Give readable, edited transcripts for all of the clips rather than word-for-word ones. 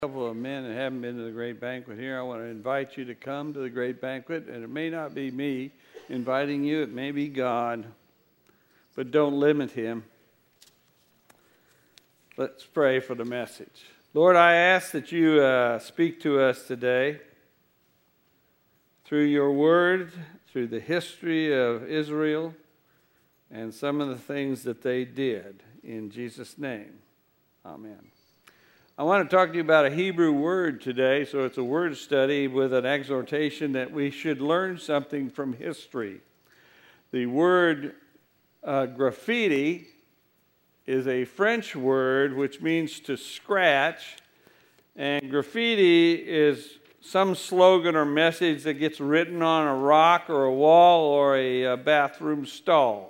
A couple of men that haven't been to the great banquet here, I want to invite you to come to the great banquet. And it may not be me inviting you, it may be God, but don't limit him. Let's pray for the message. Lord, I ask that you speak to us today through your word, through the history of Israel, and some of the things that they did. In Jesus' name, amen. I want to talk to you about a Hebrew word today, so it's a word study with an exhortation that we should learn something from history. The word graffiti is a French word which means to scratch, and graffiti is some slogan or message that gets written on a rock or a wall or a bathroom stall.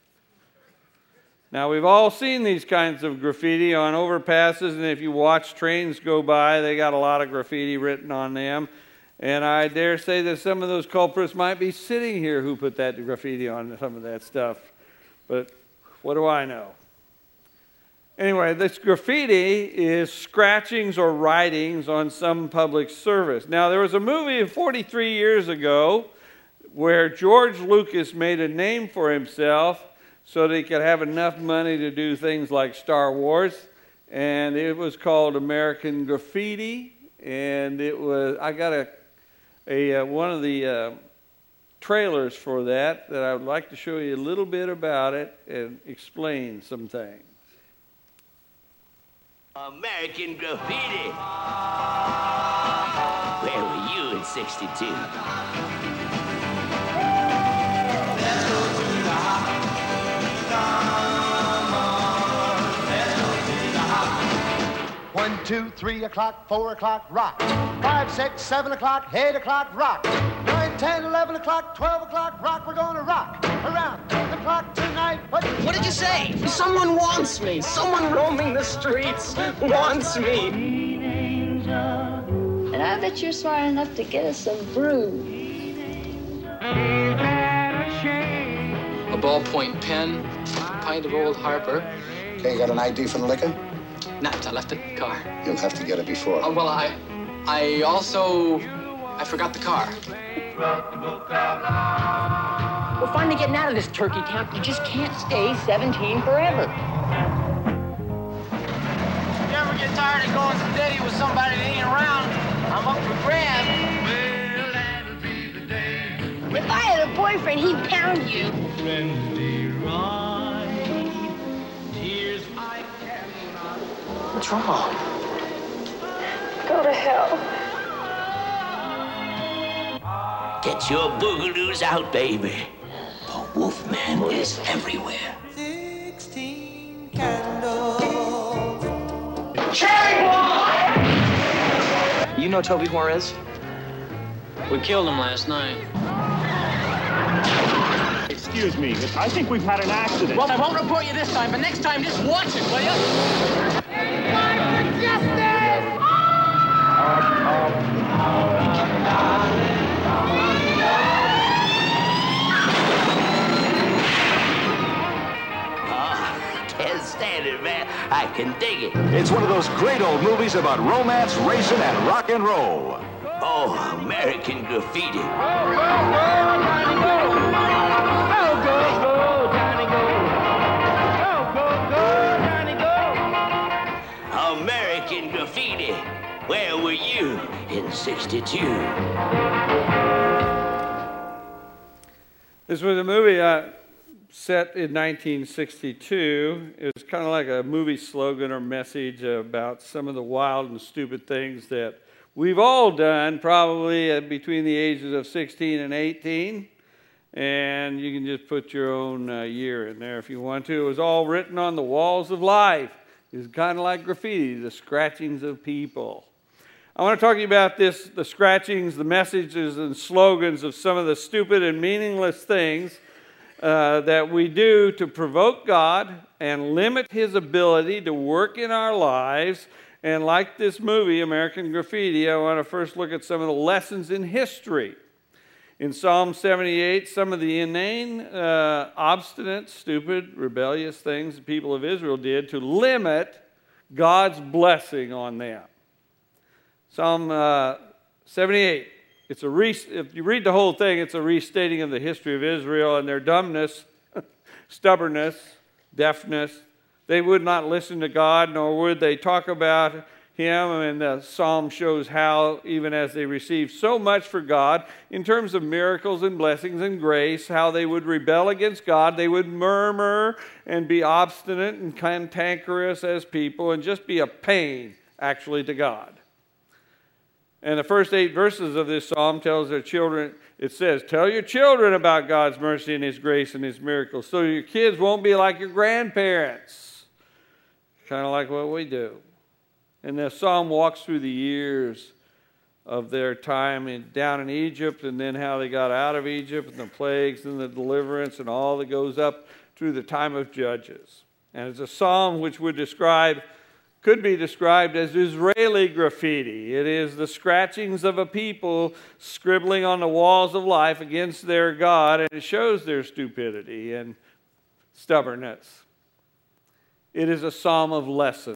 Now, we've all seen these kinds of graffiti on overpasses, and if you watch trains go by, they got a lot of graffiti written on them. And I dare say that some of those culprits might be sitting here who put that graffiti on some of that stuff. But what do I know? Anyway, this graffiti is scratchings or writings on some public service. Now, there was a movie 43 years ago where George Lucas made a name for himself so that he could have enough money to do things like Star Wars, and it was called American Graffiti, and it was, I got one of the trailers for that I would like to show you a little bit about it and explain some things. American Graffiti. Where were you in '62? 1, 2, 3 o'clock, 4 o'clock, rock. 5, 6, 7 o'clock, 8 o'clock, rock. 9, 10, 11 o'clock, 12 o'clock, rock. We're going to rock around the clock tonight. What did you say? Someone wants me. Someone roaming the streets wants me. And I bet you're smart enough to get us some brew. A ballpoint pen, a pint of Old Harper. Okay, you got an ID for the liquor? Nah, I left it in the car. You'll have to get it before. Oh, well, I forgot the car. We're finally getting out of this turkey camp. You just can't stay 17 forever. You ever get tired of going steady with somebody that ain't around? I'm up for grabs. Well, that'll be the day. If I had a boyfriend, he'd pound you. What's wrong? Go to hell. Get your boogaloos out, baby. The Wolfman is everywhere. 16 candles. You know Toby Juarez? We killed him last night. Excuse me, I think we've had an accident. Well, I won't report you this time, but next time just watch it, will you? Can't stand it, man. I can dig it. It's one of those great old movies about romance, racing, and rock and roll. Oh, American Graffiti. American Graffiti. Where were you in '62? This was a movie set in 1962. It was kind of like a movie slogan or message about some of the wild and stupid things that we've all done, probably between the ages of 16 and 18. And you can just put your own year in there if you want to. It was all written on the walls of life. It was kind of like graffiti, the scratchings of people. I want to talk to you about this, the scratchings, the messages and slogans of some of the stupid and meaningless things that we do to provoke God and limit his ability to work in our lives. And like this movie, American Graffiti, I want to first look at some of the lessons in history. In Psalm 78, some of the inane, obstinate, stupid, rebellious things the people of Israel did to limit God's blessing on them. Psalm 78. If you read the whole thing, it's a restating of the history of Israel and their dumbness, stubbornness, deafness. They would not listen to God, nor would they talk about Him. And the psalm shows how, even as they received so much for God, in terms of miracles and blessings and grace, how they would rebel against God. They would murmur and be obstinate and cantankerous as people and just be a pain, actually, to God. And the first 8 verses of this psalm tells their children, it says, tell your children about God's mercy and His grace and His miracles, so your kids won't be like your grandparents. Kind of like what we do. And the psalm walks through the years of their time down in Egypt, and then how they got out of Egypt, and the plagues and the deliverance and all that goes up through the time of Judges. And it's a psalm which could be described as Israeli graffiti. It is the scratchings of a people scribbling on the walls of life against their God, and it shows their stupidity and stubbornness. It is a psalm of lessons.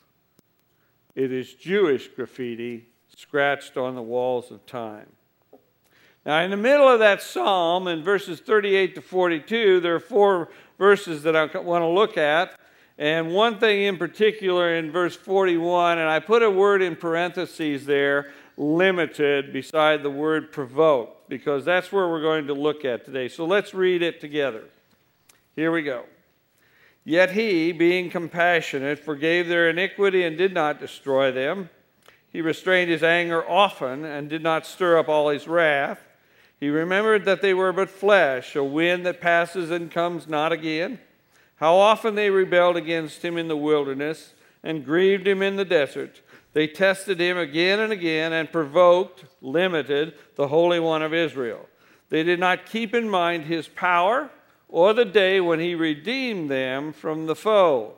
It is Jewish graffiti scratched on the walls of time. Now, in the middle of that psalm, in verses 38 to 42, there are 4 verses that I want to look at. And one thing in particular in verse 41, and I put a word in parentheses there, limited, beside the word provoked, because that's where we're going to look at today. So let's read it together. Here we go. Yet He, being compassionate, forgave their iniquity and did not destroy them. He restrained His anger often and did not stir up all His wrath. He remembered that they were but flesh, a wind that passes and comes not again. How often they rebelled against Him in the wilderness and grieved Him in the desert. They tested Him again and again and provoked, limited, the Holy One of Israel. They did not keep in mind His power or the day when He redeemed them from the foe.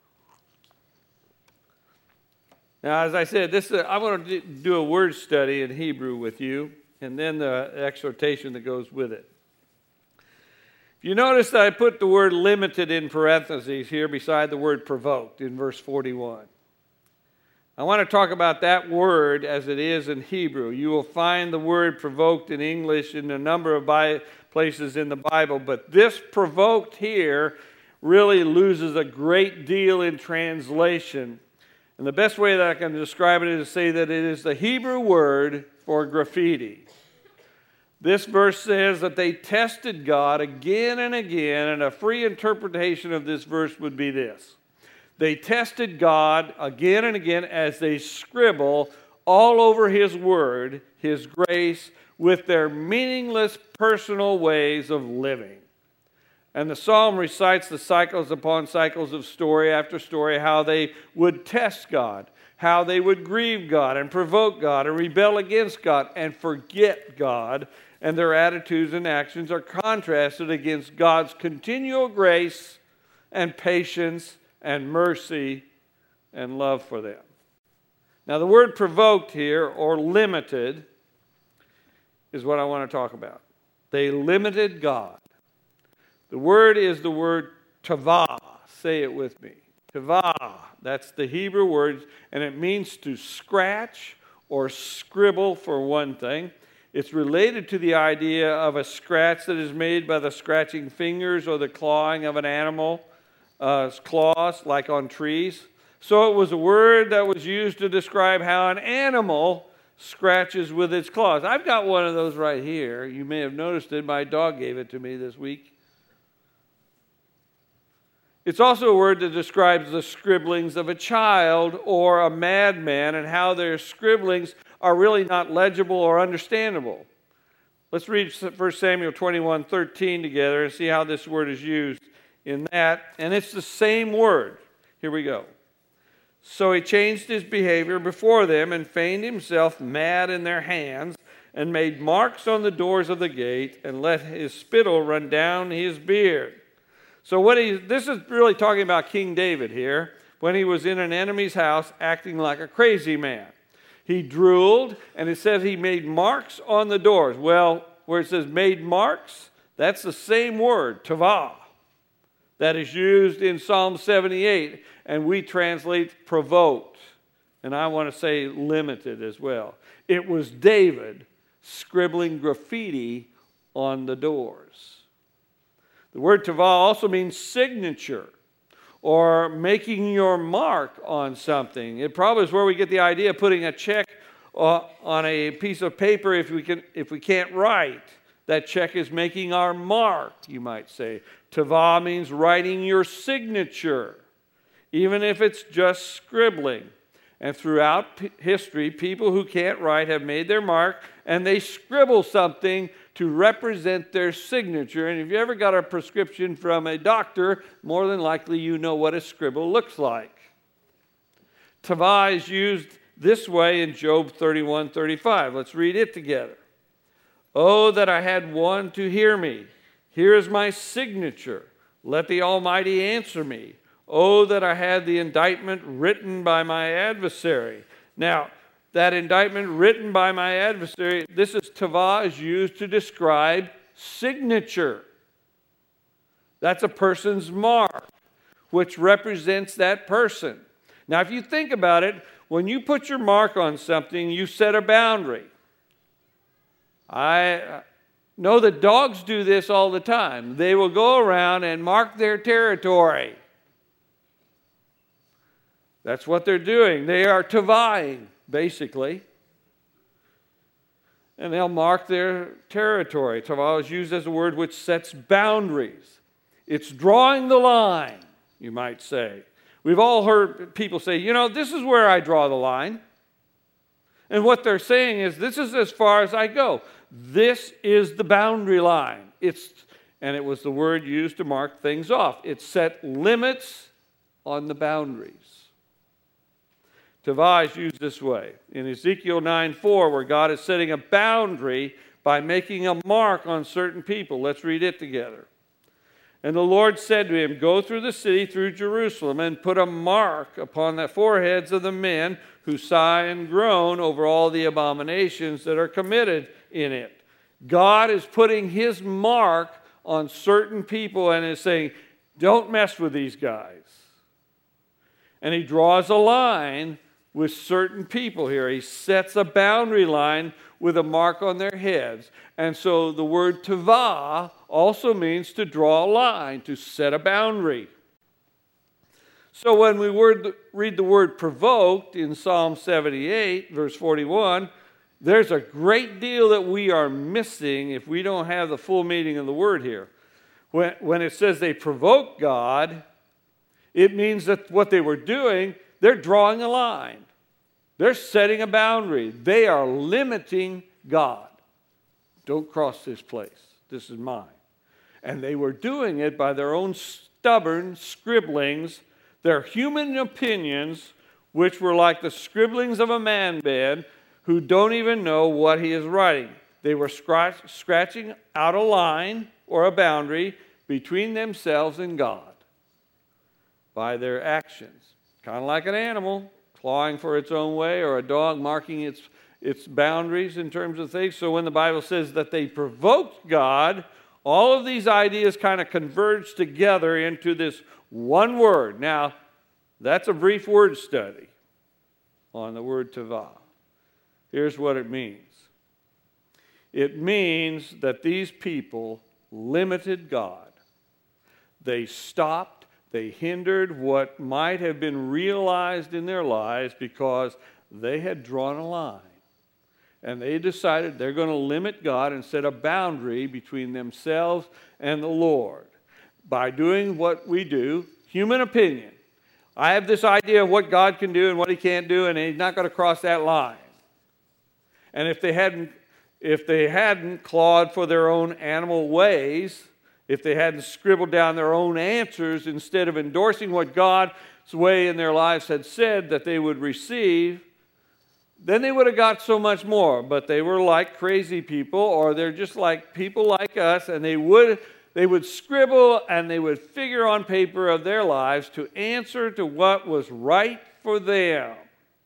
Now, as I said, I want to do a word study in Hebrew with you, and then the exhortation that goes with it. You notice that I put the word limited in parentheses here beside the word provoked in verse 41. I want to talk about that word as it is in Hebrew. You will find the word provoked in English in a number of places in the Bible, but this provoked here really loses a great deal in translation. And the best way that I can describe it is to say that it is the Hebrew word for graffiti. This verse says that they tested God again and again, and a free interpretation of this verse would be this. They tested God again and again as they scribble all over His word, His grace, with their meaningless personal ways of living. And the psalm recites the cycles upon cycles of story after story, how they would test God, how they would grieve God and provoke God and rebel against God and forget God. And their attitudes and actions are contrasted against God's continual grace and patience and mercy and love for them. Now, the word provoked here, or limited, is what I want to talk about. They limited God. The word is the word tavah. Say it with me. Tavah. That's the Hebrew word, and it means to scratch or scribble for one thing. It's related to the idea of a scratch that is made by the scratching fingers or the clawing of an animal, claws, like on trees. So it was a word that was used to describe how an animal scratches with its claws. I've got one of those right here. You may have noticed it. My dog gave it to me this week. It's also a word that describes the scribblings of a child or a madman and how their scribblings are really not legible or understandable. Let's read 1 Samuel 21:13 together and see how this word is used in that. And it's the same word. Here we go. So he changed his behavior before them and feigned himself mad in their hands and made marks on the doors of the gate and let his spittle run down his beard. So this is really talking about King David here, when he was in an enemy's house acting like a crazy man. He drooled, and it says he made marks on the doors. Well, where it says made marks, that's the same word, tavah, that is used in Psalm 78, and we translate provoked. And I want to say limited as well. It was David scribbling graffiti on the doors. The word tavah also means signature or making your mark on something. It probably is where we get the idea of putting a check on a piece of paper if we can't write. That check is making our mark, you might say. Tavah means writing your signature, even if it's just scribbling. And throughout history, people who can't write have made their mark, and they scribble something to represent their signature. And if you ever got a prescription from a doctor, more than likely you know what a scribble looks like. Tavah is used this way in Job 31:35. Let's read it together. Oh, that I had one to hear me. Here is my signature. Let the Almighty answer me. Oh, that I had the indictment written by my adversary. Now, that indictment written by my adversary, this is tavah, is used to describe signature. That's a person's mark, which represents that person. Now, if you think about it, when you put your mark on something, you set a boundary. I know that dogs do this all the time. They will go around and mark their territory. That's what they're doing. They are tavahing, basically. And they'll mark their territory. Tavah is used as a word which sets boundaries. It's drawing the line, you might say. We've all heard people say, you know, this is where I draw the line. And what they're saying is, this is as far as I go. This is the boundary line. And it was the word used to mark things off. It set limits on the boundaries. Tavah is used this way. In Ezekiel 9:4, where God is setting a boundary by making a mark on certain people. Let's read it together. And the Lord said to him, go through the city, through Jerusalem, and put a mark upon the foreheads of the men who sigh and groan over all the abominations that are committed in it. God is putting his mark on certain people and is saying, don't mess with these guys. And he draws a line with certain people here. He sets a boundary line with a mark on their heads. And so the word tavah also means to draw a line, to set a boundary. So when we read the word provoked in Psalm 78, verse 41, there's a great deal that we are missing if we don't have the full meaning of the word here. When it says they provoked God, it means that what they were doing, they're drawing a line. They're setting a boundary. They are limiting God. Don't cross this place. This is mine. And they were doing it by their own stubborn scribblings, their human opinions, which were like the scribblings of a man who don't even know what he is writing. They were scratching out a line or a boundary between themselves and God by their actions. Kind of like an animal clawing for its own way, or a dog marking its boundaries in terms of things. So when the Bible says that they provoked God, all of these ideas kind of converge together into this one word. Now, that's a brief word study on the word tavah. Here's what it means. It means that these people limited God. They stopped, they hindered what might have been realized in their lives because they had drawn a line. And they decided they're going to limit God and set a boundary between themselves and the Lord. By doing what we do, human opinion. I have this idea of what God can do and what he can't do, and he's not going to cross that line. And if they hadn't clawed for their own animal ways, if they hadn't scribbled down their own answers instead of endorsing what God's way in their lives had said that they would receive, then they would have got so much more. But they were like crazy people, or they're just like people like us, and they would scribble and they would figure on paper of their lives to answer to what was right for them.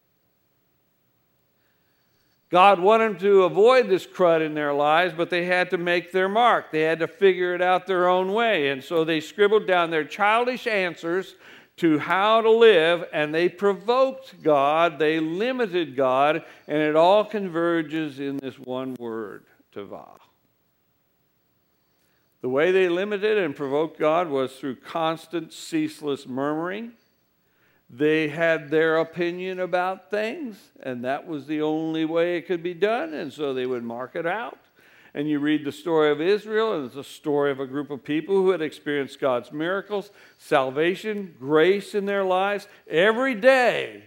God wanted them to avoid this crud in their lives, but they had to make their mark. They had to figure it out their own way. And so they scribbled down their childish answers to how to live, and they provoked God, they limited God, and it all converges in this one word, tavah. The way they limited and provoked God was through constant, ceaseless murmuring. They had their opinion about things, and that was the only way it could be done, and so they would mark it out. And you read the story of Israel, and it's a story of a group of people who had experienced God's miracles, salvation, grace in their lives. Every day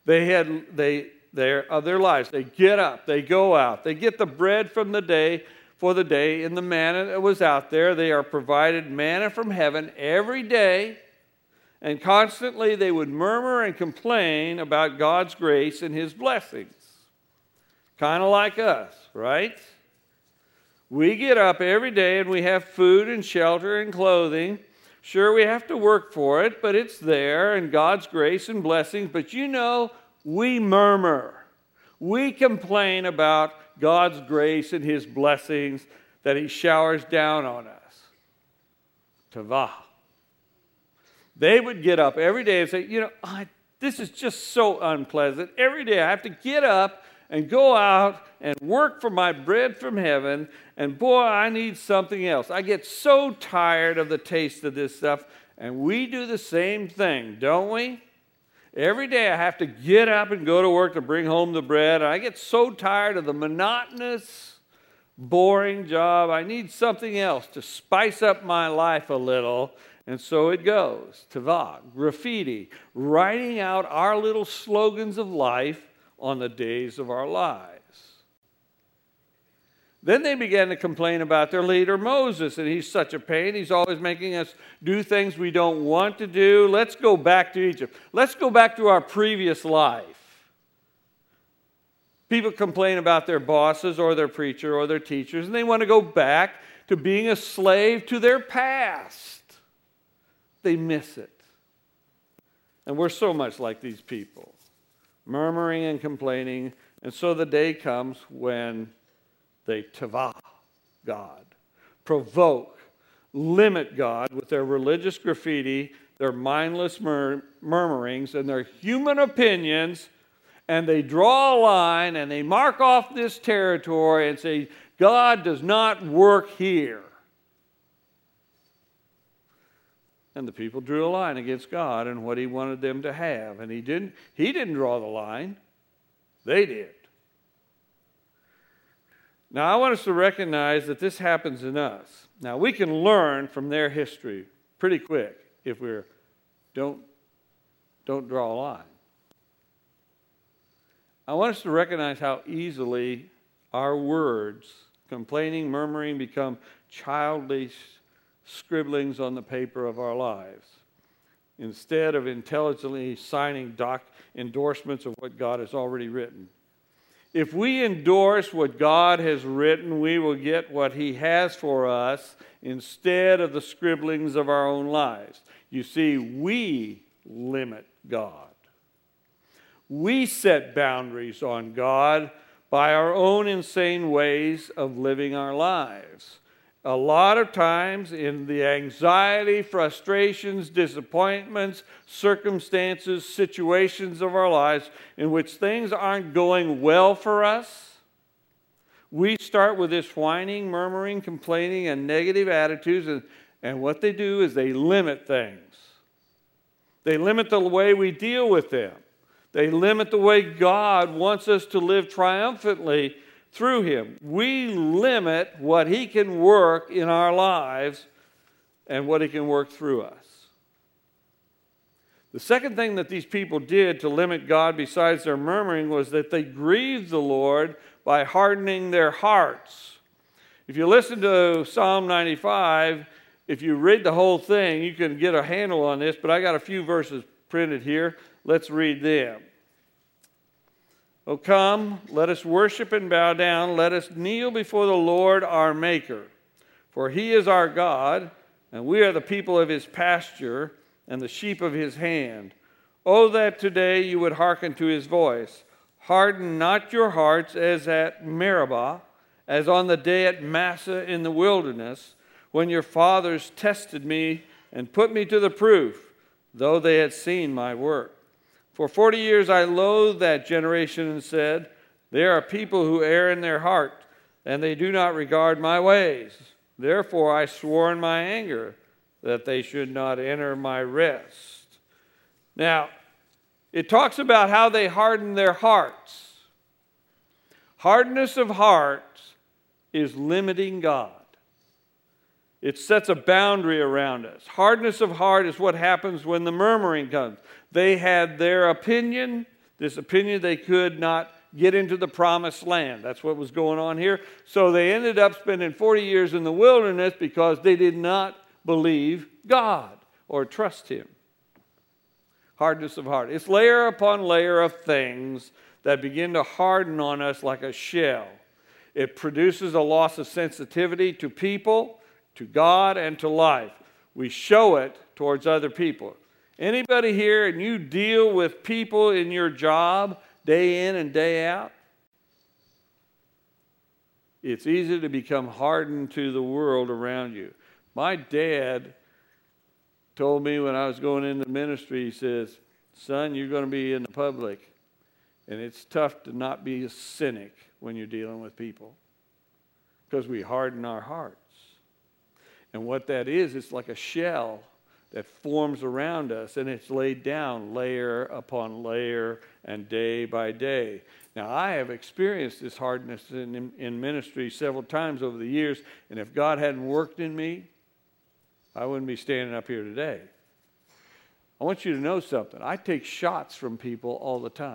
of their lives, they get up, they go out, they get the bread from the day for the day in the manna that was out there. They are provided manna from heaven every day, and constantly they would murmur and complain about God's grace and His blessings. Kind of like us, right? We get up every day and we have food and shelter and clothing. Sure, we have to work for it, but it's there, and God's grace and blessings. But you know, we murmur. We complain about God's grace and His blessings that He showers down on us. Tavah. They would get up every day and say, this is just so unpleasant. Every day I have to get up and go out and work for my bread from heaven, and boy, I need something else. I get so tired of the taste of this stuff, and we do the same thing, don't we? Every day I have to get up and go to work to bring home the bread, and I get so tired of the monotonous, boring job. I need something else to spice up my life a little, and so it goes. Tavah, graffiti, writing out our little slogans of life on the days of our lives. Then they began to complain about their leader Moses, and he's such a pain. He's always making us do things we don't want to do. Let's go back to Egypt. Let's go back to our previous life. People complain about their bosses or their preacher or their teachers, and they want to go back to being a slave to their past. They miss it. And we're so much like these people, murmuring and complaining. And so the day comes when they tavah God, provoke, limit God with their religious graffiti, their mindless murmurings, and their human opinions, and they draw a line and they mark off this territory and say, God does not work here. And the people drew a line against God and what He wanted them to have. And He didn't draw the line. They did. Now, I want us to recognize that this happens in us. Now, we can learn from their history pretty quick if we don't draw a line. I want us to recognize how easily our words, complaining, murmuring, become childish scribblings on the paper of our lives, instead of intelligently signing endorsements of what God has already written. If we endorse what God has written, we will get what He has for us instead of the scribblings of our own lives. You see, we limit God. We set boundaries on God by our own insane ways of living our lives. A lot of times in the anxiety, frustrations, disappointments, circumstances, situations of our lives in which things aren't going well for us, we start with this whining, murmuring, complaining, and negative attitudes, and what they do is they limit things. They limit the way we deal with them. They limit the way God wants us to live triumphantly through Him. We limit what He can work in our lives and what He can work through us. The second thing that these people did to limit God besides their murmuring was that they grieved the Lord by hardening their hearts. If you listen to Psalm 95, if you read the whole thing, you can get a handle on this, but I got a few verses printed here. Let's read them. O come, let us worship and bow down. Let us kneel before the Lord our Maker. For He is our God, and we are the people of His pasture and the sheep of His hand. Oh, that today you would hearken to His voice. Harden not your hearts as at Meribah, as on the day at Massah in the wilderness, when your fathers tested me and put me to the proof, though they had seen my work. For 40 years I loathed that generation and said, they are people who err in their heart, and they do not regard my ways. Therefore I swore in my anger that they should not enter my rest. Now, it talks about how they hardened their hearts. Hardness of heart is limiting God. It sets a boundary around us. Hardness of heart is what happens when the murmuring comes. They had their opinion, this opinion they could not get into the promised land. That's what was going on here. So they ended up spending 40 years in the wilderness because they did not believe God or trust Him. Hardness of heart. It's layer upon layer of things that begin to harden on us like a shell. It produces a loss of sensitivity to people, to God, and to life. We show it towards other people. Anybody here, and you deal with people in your job day in and day out, it's easy to become hardened to the world around you. My dad told me when I was going into ministry, he says, son, you're going to be in the public, and it's tough to not be a cynic when you're dealing with people because we harden our hearts. And what that is, it's like a shell that forms around us, and it's laid down layer upon layer and day by day. Now, I have experienced this hardness in ministry several times over the years, and if God hadn't worked in me, I wouldn't be standing up here today. I want you to know something. I take shots from people all the time.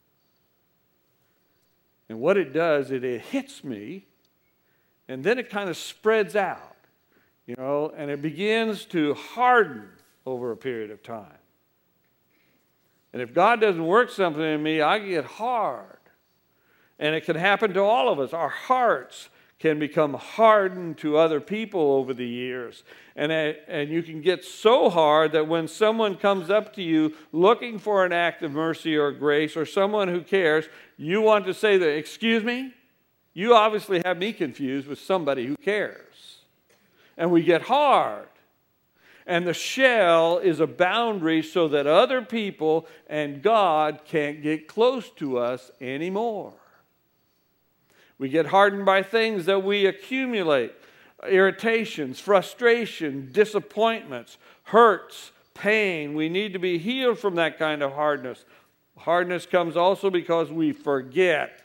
And what it does, it hits me, and then it kind of spreads out. And it begins to harden over a period of time. And if God doesn't work something in me, I get hard. And it can happen to all of us. Our hearts can become hardened to other people over the years. And you can get so hard that when someone comes up to you looking for an act of mercy or grace, or someone who cares, you want to say that, excuse me? You obviously have me confused with somebody who cares. And we get hard. And the shell is a boundary so that other people and God can't get close to us anymore. We get hardened by things that we accumulate. Irritations, frustration, disappointments, hurts, pain. We need to be healed from that kind of hardness. Hardness comes also because we forget.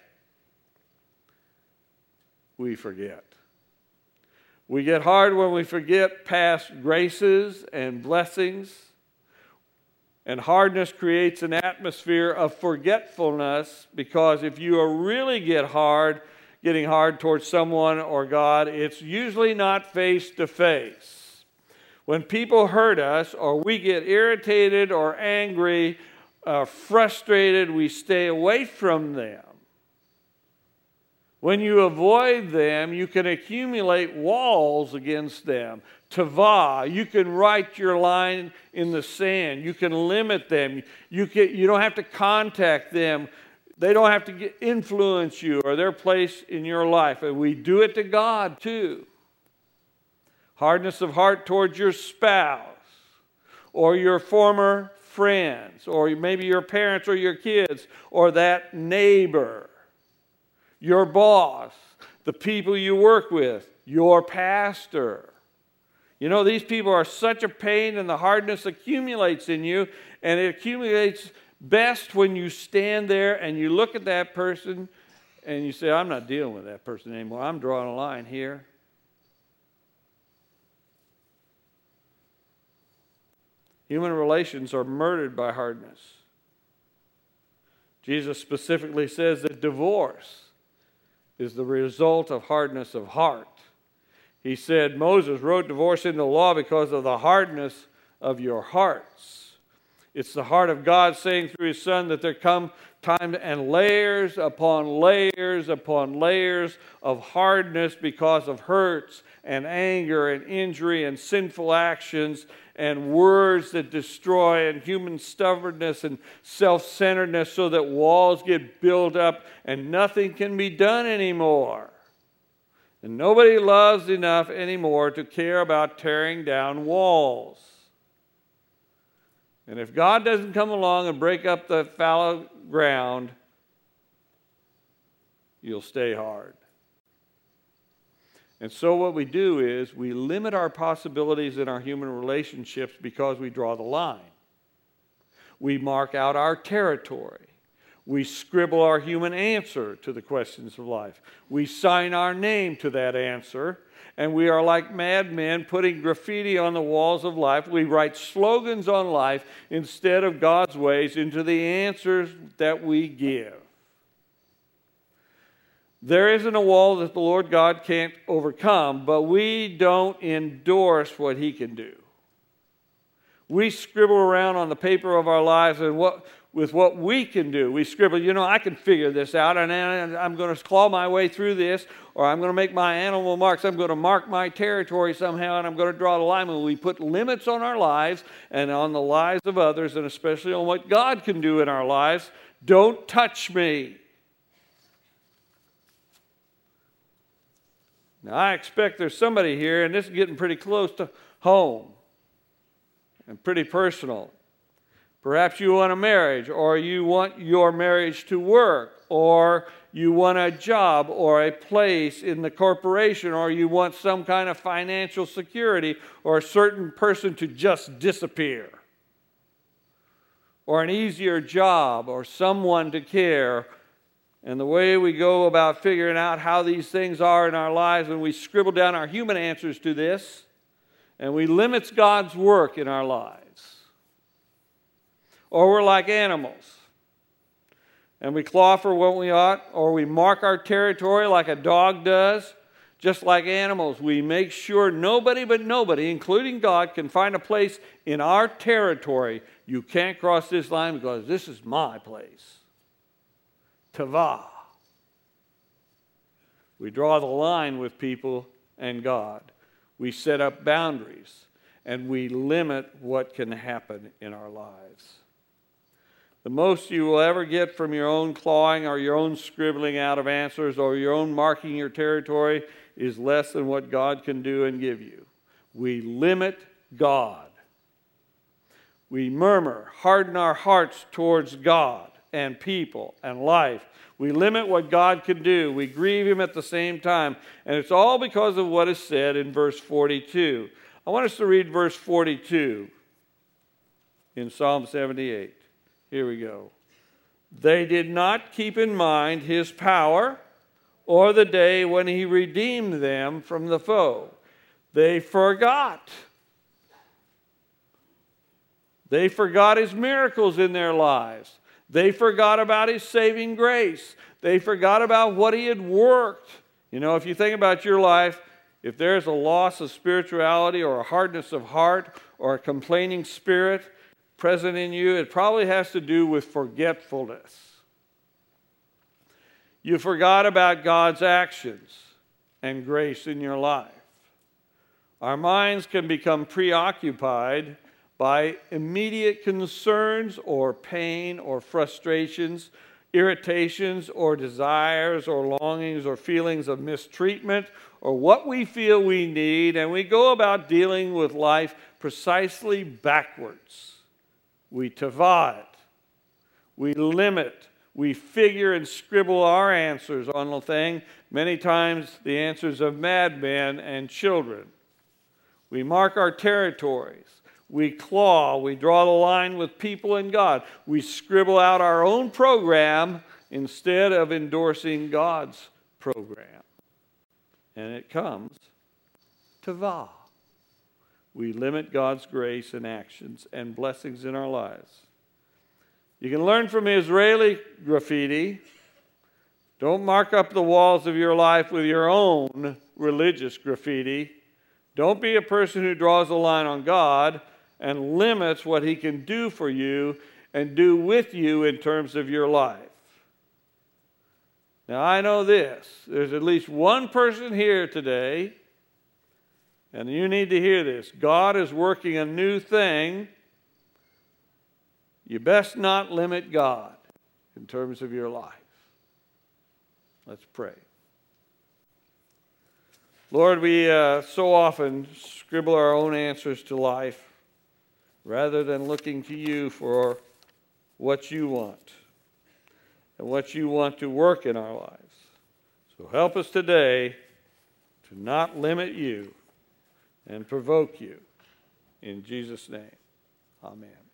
We forget. We get hard when we forget past graces and blessings. And hardness creates an atmosphere of forgetfulness, because if you really getting hard towards someone or God, it's usually not face to face. When people hurt us, or we get irritated or angry, frustrated, we stay away from them. When you avoid them, you can accumulate walls against them. Tava, you can write your line in the sand. You can limit them. You don't have to contact them. They don't have to influence you or their place in your life. And we do it to God too. Hardness of heart towards your spouse or your former friends, or maybe your parents or your kids, or that neighbor, your boss, the people you work with, your pastor. These people are such a pain, and the hardness accumulates in you, and it accumulates best when you stand there and you look at that person and you say, I'm not dealing with that person anymore. I'm drawing a line here. Human relations are murdered by hardness. Jesus specifically says that divorce is the result of hardness of heart. He said Moses wrote divorce into law because of the hardness of your hearts. It's the heart of God saying through His Son that there come time and layers upon layers upon layers of hardness because of hurts and anger and injury and sinful actions and words that destroy, and human stubbornness and self-centeredness, so that walls get built up and nothing can be done anymore. And nobody loves enough anymore to care about tearing down walls. And if God doesn't come along and break up the fallow ground, you'll stay hard. And so what we do is we limit our possibilities in our human relationships because we draw the line. We mark out our territory. We scribble our human answer to the questions of life. We sign our name to that answer, and we are like madmen putting graffiti on the walls of life. We write slogans on life instead of God's ways into the answers that we give. There isn't a wall that the Lord God can't overcome, but we don't endorse what He can do. We scribble around on the paper of our lives and with what we can do. We scribble, I can figure this out, and I'm going to claw my way through this, or I'm going to make my animal marks. I'm going to mark my territory somehow, and I'm going to draw the line. When we put limits on our lives and on the lives of others, and especially on what God can do in our lives, don't touch me. Now, I expect there's somebody here, and this is getting pretty close to home and pretty personal. Perhaps you want a marriage, or you want your marriage to work, or you want a job or a place in the corporation, or you want some kind of financial security, or a certain person to just disappear, or an easier job, or someone to care. And the way we go about figuring out how these things are in our lives, when we scribble down our human answers to this, and we limit God's work in our lives. Or we're like animals, and we claw for what we ought, or we mark our territory like a dog does. Just like animals, we make sure nobody but nobody, including God, can find a place in our territory. You can't cross this line because this is my place. Tavah. We draw the line with people and God. We set up boundaries, and we limit what can happen in our lives. The most you will ever get from your own clawing or your own scribbling out of answers or your own marking your territory is less than what God can do and give you. We limit God. We murmur, harden our hearts towards God and people and life. We limit what God can do. We grieve Him at the same time. And it's all because of what is said in verse 42. I want us to read verse 42 in Psalm 78. Here we go. They did not keep in mind His power or the day when He redeemed them from the foe. They forgot. They forgot His miracles in their lives. They forgot about His saving grace. They forgot about what He had worked. If you think about your life, if there's a loss of spirituality or a hardness of heart or a complaining spirit present in you, it probably has to do with forgetfulness. You forgot about God's actions and grace in your life. Our minds can become preoccupied by immediate concerns or pain or frustrations, irritations or desires or longings or feelings of mistreatment or what we feel we need, and we go about dealing with life precisely backwards. We tavah it. We limit. We figure and scribble our answers on the thing, many times the answers of madmen and children. We mark our territories. We claw. We draw the line with people and God. We scribble out our own program instead of endorsing God's program. And it comes tavah. We limit God's grace and actions and blessings in our lives. You can learn from Israeli graffiti. Don't mark up the walls of your life with your own religious graffiti. Don't be a person who draws a line on God and limits what He can do for you and do with you in terms of your life. Now, I know this. There's at least one person here today, and you need to hear this. God is working a new thing. You best not limit God in terms of your life. Let's pray. Lord, we so often scribble our own answers to life rather than looking to you for what you want and what you want to work in our lives. So help us today to not limit you and provoke you. In Jesus' name, amen.